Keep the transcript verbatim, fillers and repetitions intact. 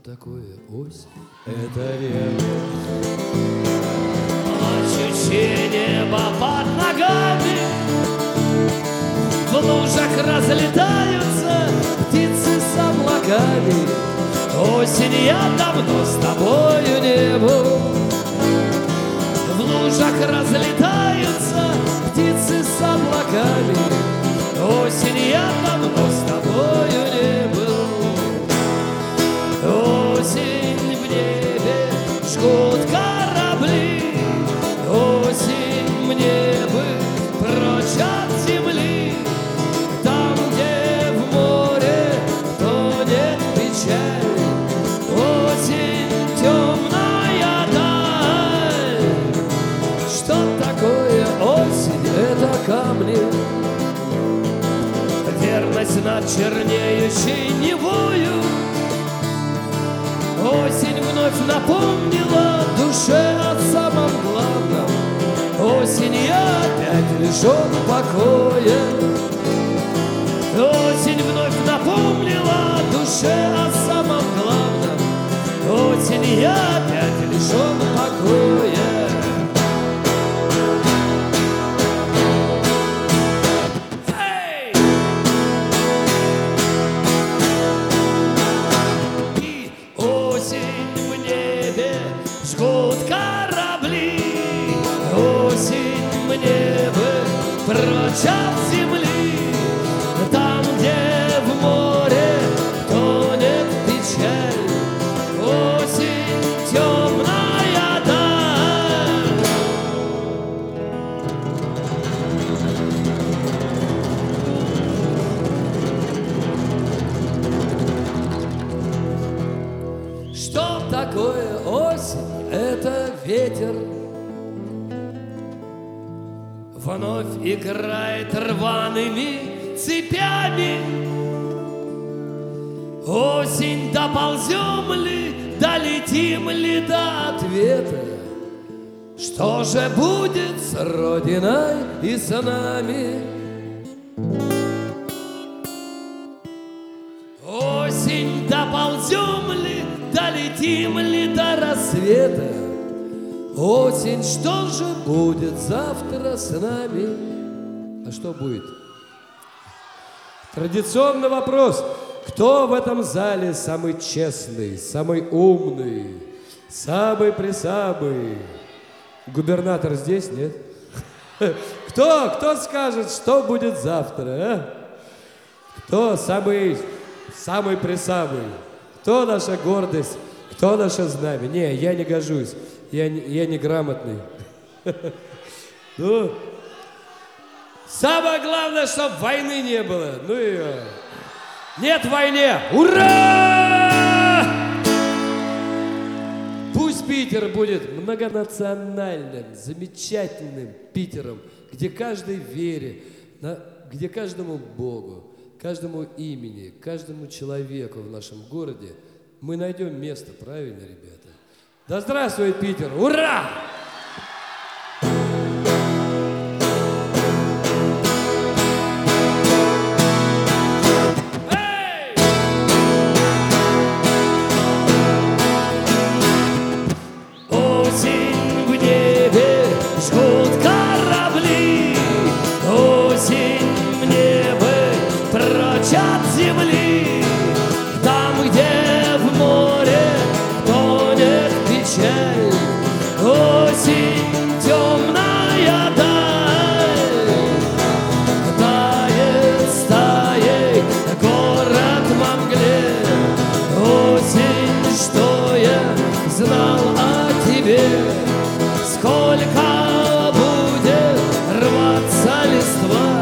такое осень? Это ревность. Плачущее небо под ногами, в лужах разлетаются птицы с облаками. Осень, я давно с тобою не был. В лужах разлетаются птицы с облаками. Осень, я давно с тобою не был. Осень, в небе жгут корабли. Осень, мне бы прочь от земли, там, где в море тонет печаль. Осень, темная даль. Что такое осень? Это камни, верность над чернеющей Невою. Осень вновь напомнила душе о самом главном. Осень, я опять лишен покоя. Осень вновь напомнила душе о самом главном. Осень, я опять лишен покоя. Жгут корабли. Осень, мне бы прочь от земли, там, где в море тонет печаль. Осень, темная даль. Что такое осень? Это ветер, вновь играет рваными цепями. Осень, доползем ли, долетим ли до ответа? Что же будет с Родиной и с нами? Осень, доползем ли, долетим ли до рассвета? Осень, что же будет завтра с нами? А что будет? Традиционный вопрос. Кто в этом зале самый честный, самый умный, самый-пресамый? Губернатор здесь, нет? Кто? Кто скажет, что будет завтра, а? Кто самый, самый-пресамый? Кто наша гордость? Кто наше знамя? Не, я не гожусь. Я, я неграмотный. Ну, самое главное, чтобы войны не было. Ну и нет войны. Ура! Пусть Питер будет многонациональным, замечательным Питером, где каждой вере, где каждому Богу, каждому имени, каждому человеку в нашем городе мы найдем место, правильно, ребята? Да здравствует Питер! Ура! Эй! Осень, в небе жгут корабли. Осень, мне бы прочь от земли, там, где в море тонет печаль. Осень, темная даль. Тает стаей город во мгле. Осень, что я знал о тебе? Сколько будет рваться листва?